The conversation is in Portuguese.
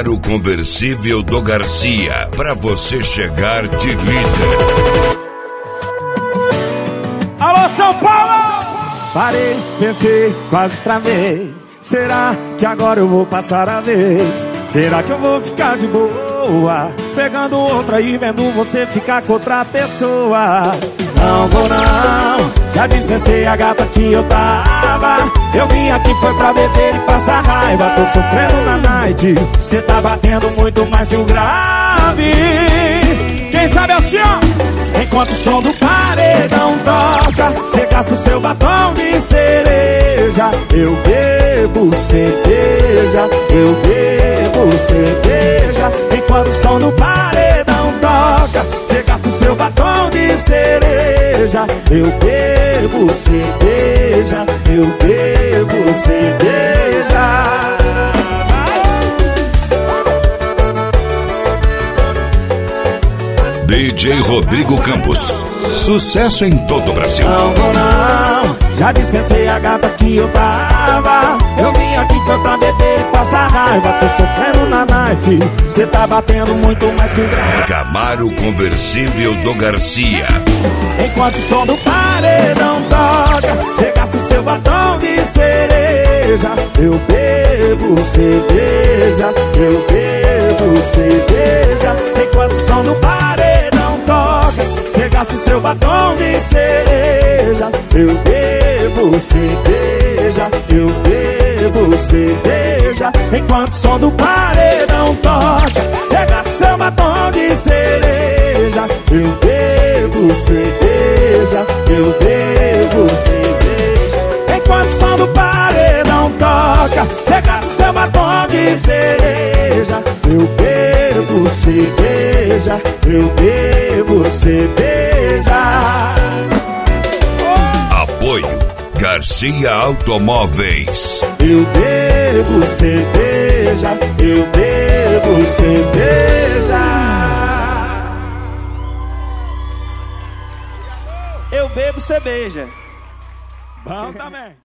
Camaro conversível do Garcia, pra você chegar de líder. Alô, São Paulo! Parei, pensei, quase travei. Será que agora eu vou passar a vez? Será que eu vou ficar de boa, pegando outra e vendo você ficar com outra pessoa? Não vou não, já dispensei a gata que eu tava. Eu vim aqui foi pra beber e passar raiva. Tô sofrendo na night, cê tá batendo muito mais que o grave. Quem sabe assim, ó? Enquanto o som do paredão toca, cê gasta o seu batom de cereja. Eu bebo cerveja, eu bebo cerveja. Enquanto o som do paredão toca, cê gasta o seu batom de cereja. Eu bebo cerveja, eu bebo cerveja. DJ Rodrigo Campos, sucesso em todo o Brasil. Não vou não, já dispensei a gata que eu tava. Eu vim aqui foi pra beber e passar raiva. Tô sofrendo na night, cê tá batendo muito mais que o grave. Camaro conversível do Garcia. Enquanto o som do paredão toca, cê gasta o seu batom de cereja. Eu bebo cerveja, eu bebo cerveja. Enquanto o som do paredão toca, cê gasta o seu batom de cereja. Eu bebo cerveja, eu bebo cerveja. Enquanto o som do paredão toca, cê gasta o seu batom de cereja. Eu bebo cerveja, eu bebo cerveja. Enquanto o som do paredão toca, cê gasta o seu batom de cereja. Eu bebo cerveja, eu bebo cerveja. Apoio Garcia Automóveis. Eu bebo cerveja, eu bebo cerveja. Eu bebo cerveja. Bom também.